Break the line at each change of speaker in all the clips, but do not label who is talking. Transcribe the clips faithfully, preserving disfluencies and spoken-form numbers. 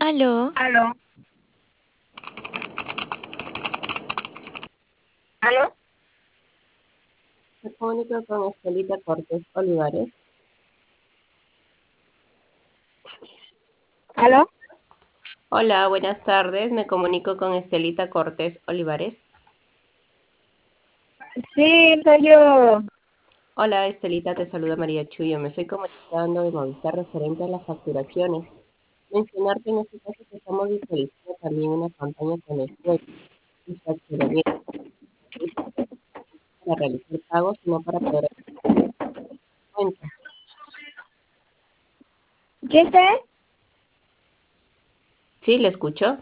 Aló,
Aló, aló,
Me comunico con Estelita Cortés Olivares.
aló.
Hola, buenas tardes. Me comunico con Estelita Cortés Olivares.
Sí, soy yo.
Hola, Estelita, te saluda María Chuyo. Me estoy comunicando de Movistar referente a las facturaciones. Mencionarte en este caso que estamos visualizando también una campaña con descuento y fraccionamiento para realizar pagos, sino para poder hacer cuenta.
¿Qué sé?
¿Sí, le escucho?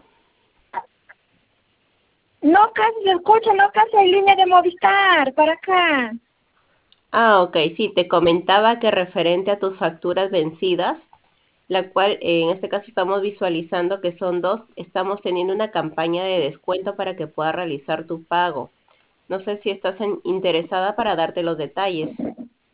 No, casi se escucha, no, casi hay línea de Movistar para acá.
Ah, ok, sí, te comentaba que referente a tus facturas vencidas, la cual eh, en este caso estamos visualizando que son dos, estamos teniendo una campaña de descuento para que puedas realizar tu pago. No sé si estás en- interesada para darte los detalles.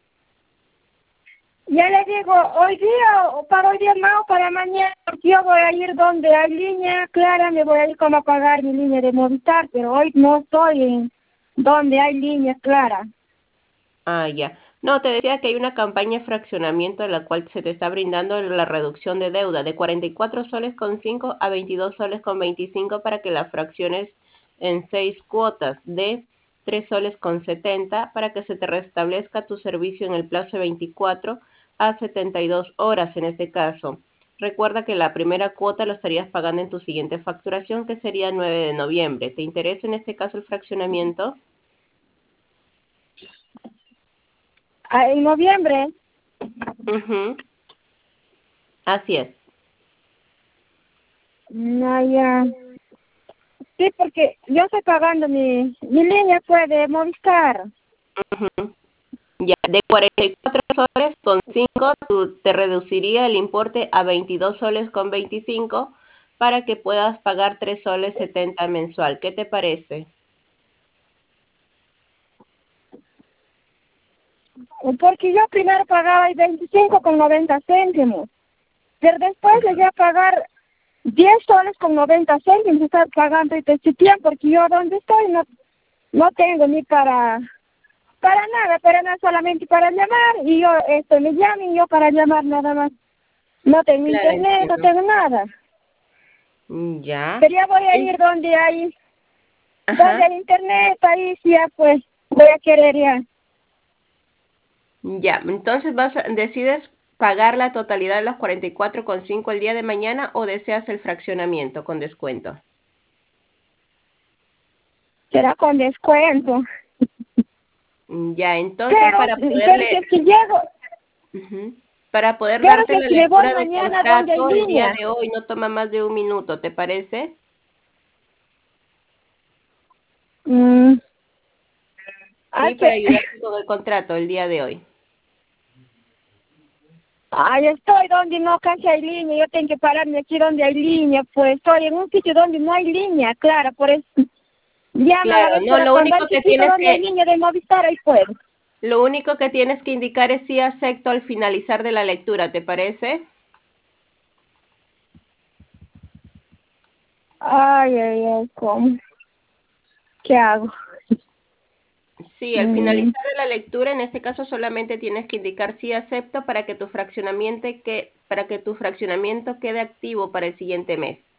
Ya le digo, hoy día o para hoy día más o para mañana, porque yo voy a ir donde hay línea clara, me voy a ir como a pagar mi línea de Movistar, pero hoy no estoy en donde hay línea clara.
Ah, ya. No, te decía que hay una campaña de fraccionamiento en la cual se te está brindando la reducción de deuda de cuarenta y cuatro soles con cinco a veintidós soles con veinticinco para que la fracciones en seis cuotas de tres soles con setenta para que se te restablezca tu servicio en el plazo de veinticuatro a setenta y dos horas en este caso. Recuerda que la primera cuota lo estarías pagando en tu siguiente facturación, que sería nueve de noviembre. ¿Te interesa en este caso el fraccionamiento?
Ah, en noviembre,
Ujú. Así es.
no, ya. Sí, porque yo estoy pagando mi, mi línea fue de Movistar.
Ujú. Ya, de cuarenta y cuatro soles con cinco, tú- te reduciría el importe a veintidós soles con veinticinco para que puedas pagar tres soles setenta mensual. ¿Qué te parece?
Porque yo primero pagaba el veinticinco con noventa céntimos, pero después le voy a pagar diez soles con noventa céntimos, estar pagando este tiempo, porque yo donde estoy no, no tengo ni para para nada, para nada, solamente para llamar, y yo, esto me llaman y yo para llamar nada más. No tengo
Claro,
internet, no
entiendo.
tengo nada.
Mm, ya.
Pero ya voy a
En-
ir donde hay, donde
Ajá.
hay internet, ahí sí ya pues voy a querer ya.
Ya. Entonces vas a- decides pagar la totalidad de los cuarenta y cuatro con cinco el día de mañana o deseas el fraccionamiento con descuento.
Será con descuento.
Mm, ya, entonces
Pero,
para
pero si
poderle
es que llego,
Ujú. Para poder
pero
darte
si es
la
que me voy
lectura de
mañana donde hay
contrato el día
línea.
de hoy no toma más de un minuto, ¿te parece?
Mm, hay
Sí,
que,
para ayudarte con el contrato el día de hoy.
ahí estoy donde no casi hay línea, yo tengo que pararme aquí donde hay línea, pues estoy en un sitio donde no hay línea, claro, por eso llama a la
Claro,
vez,
no,
pero
lo
cuando hay
único que
sitio
tienes
donde hay
que,
línea de Movistar, ahí puedo.
lo único que tienes que indicar es si acepto al finalizar de la lectura, ¿te parece?
Ay, ay, ay, ¿cómo? ¿Qué hago?
Sí, al
Mm,
finalizar de la lectura, en este caso solamente tienes que indicar si acepto para que tu fraccionamiento que, para que tu fraccionamiento quede activo para el siguiente mes.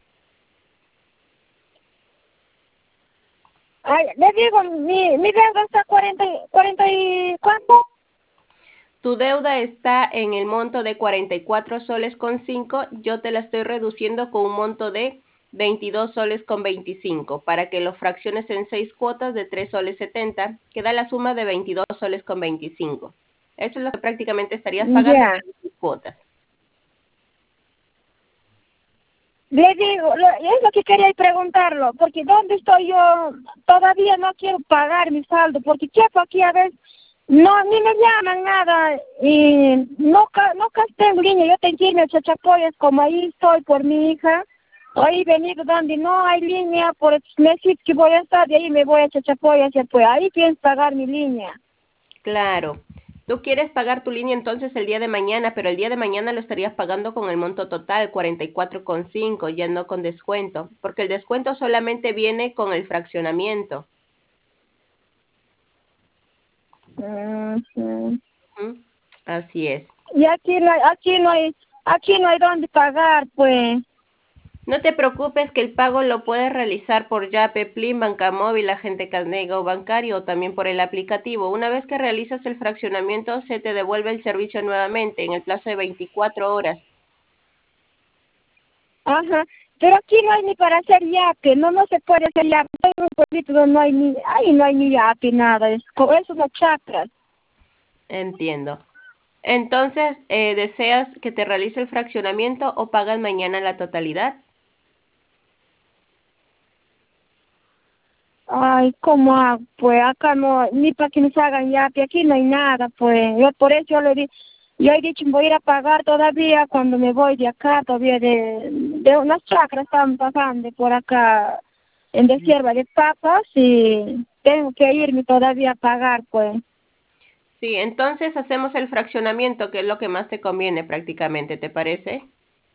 ay, le digo, mi, mi deuda está cuarenta, y- cuarenta y ¿cuánto?
Tu deuda está en el monto de cuarenta y cuatro soles con cinco, yo te la estoy reduciendo con un monto de veintidós soles con veinticinco para que lo fracciones en seis cuotas de tres soles setenta, que da la suma de veintidós soles con veinticinco. Eso es lo que prácticamente estarías pagando
Ya.
en seis cuotas.
Le digo, lo- es lo que quería preguntarlo, porque ¿dónde estoy yo? Todavía no quiero pagar mi saldo, porque checo aquí a veces, no, ni me llaman nada, y no, ca- no casi tengo línea, yo tengo que irme a Chachapoyas, como ahí estoy por mi hija, ahí venido donde no hay línea, por el mes que voy a estar, de ahí me voy a Chachapoyas, y pues ahí pienso pagar mi línea.
Claro. Tú quieres pagar tu línea entonces el día de mañana, pero el día de mañana lo estarías pagando con el monto total, cuarenta y cuatro con cinco, ya no con descuento, porque el descuento solamente viene con el fraccionamiento.
Ujú.
Ujú. Así es.
Y aquí no hay, aquí no hay, aquí no hay dónde pagar, pues.
No te preocupes que el pago lo puedes realizar por Yape, Plin, Banca Móvil, Agente Canega o bancario o también por el aplicativo. Una vez que realizas el fraccionamiento, se te devuelve el servicio nuevamente en el plazo de veinticuatro horas.
Ajá. Pero aquí no hay ni para hacer yape, no, no se puede hacer yape. Hay un pueblito donde no hay ni, ahí no hay ni yape, nada. Es, co- es una chacra.
Entiendo. Entonces, eh, ¿deseas que te realice el fraccionamiento o pagas mañana la totalidad?
Ay, ¿cómo hago? Pues acá no, ni para que nos hagan yape, aquí no hay nada, pues. Yo por eso yo le di, yo he dicho, voy a ir a pagar todavía cuando me voy de acá, todavía de, de unas chacras están pasando por acá en Desierva de Papas y tengo que irme todavía a pagar, pues.
Sí, entonces hacemos el fraccionamiento, que es lo que más te conviene prácticamente, ¿te parece?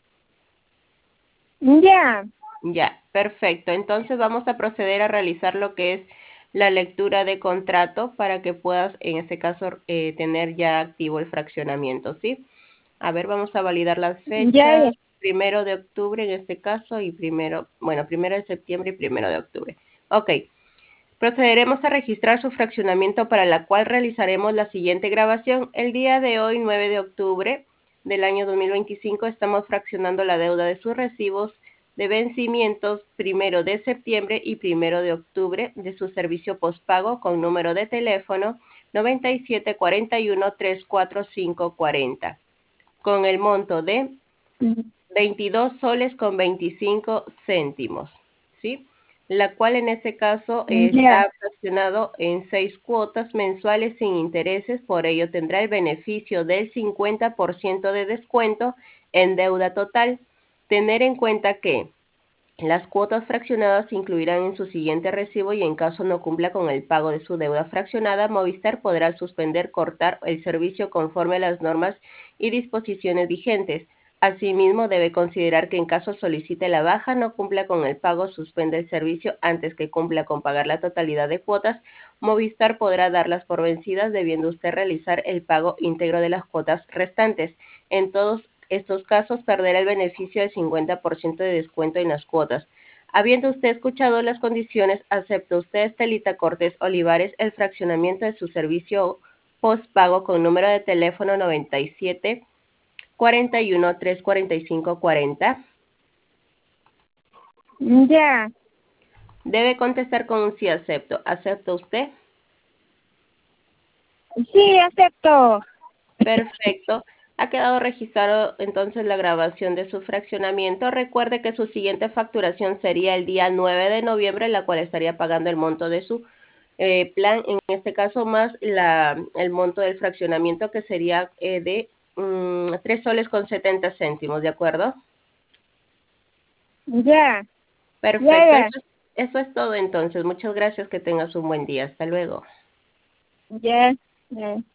Ya.
Ya, perfecto. Entonces vamos a proceder a realizar lo que es la lectura de contrato para que puedas, en este caso, eh, tener ya activo el fraccionamiento, ¿sí? A ver, vamos a validar las
Ya,
fechas.
ya.
Primero de octubre en este caso y primero, bueno, primero de septiembre y primero de octubre. Ok. Procederemos a registrar su fraccionamiento para la cual realizaremos la siguiente grabación. El día de hoy, nueve de octubre del año dos mil veinticinco, estamos fraccionando la deuda de sus recibos de vencimientos primero de septiembre y primero de octubre de su servicio postpago con número de teléfono noventa y siete cuarenta y uno treinta y cuatro cinco cuarenta con el monto de veintidós soles con veinticinco céntimos, ¿sí? La cual en este caso eh,
Ya.
está fraccionado en seis cuotas mensuales sin intereses, por ello tendrá el beneficio del cincuenta por ciento de descuento en deuda total. Tener en cuenta que las cuotas fraccionadas se incluirán en su siguiente recibo y en caso no cumpla con el pago de su deuda fraccionada, Movistar podrá suspender, cortar el servicio conforme a las normas y disposiciones vigentes. Asimismo, debe considerar que en caso solicite la baja, no cumpla con el pago, suspende el servicio antes que cumpla con pagar la totalidad de cuotas, Movistar podrá darlas por vencidas, debiendo usted realizar el pago íntegro de las cuotas restantes. En todos estos casos, perderá el beneficio del cincuenta por ciento de descuento en las cuotas. Habiendo usted escuchado las condiciones, ¿acepta usted, Estelita Cortés Olivares, el fraccionamiento de su servicio postpago con número de teléfono noventa y siete cuarenta y uno trescientos cuarenta y cinco cuarenta?
Ya.
Debe contestar con un sí acepto. ¿Acepta usted?
Sí, acepto.
Perfecto. Ha quedado registrado entonces la grabación de su fraccionamiento. Recuerde que su siguiente facturación sería el día nueve de noviembre, la cual estaría pagando el monto de su eh, plan, en este caso más la, el monto del fraccionamiento que sería eh, de um, tres soles con setenta céntimos, ¿de acuerdo?
Ya. Ya,
Perfecto.
ya.
Eso, eso es todo entonces. Muchas gracias. Que tengas un buen día. Hasta luego.
Ya. Ya.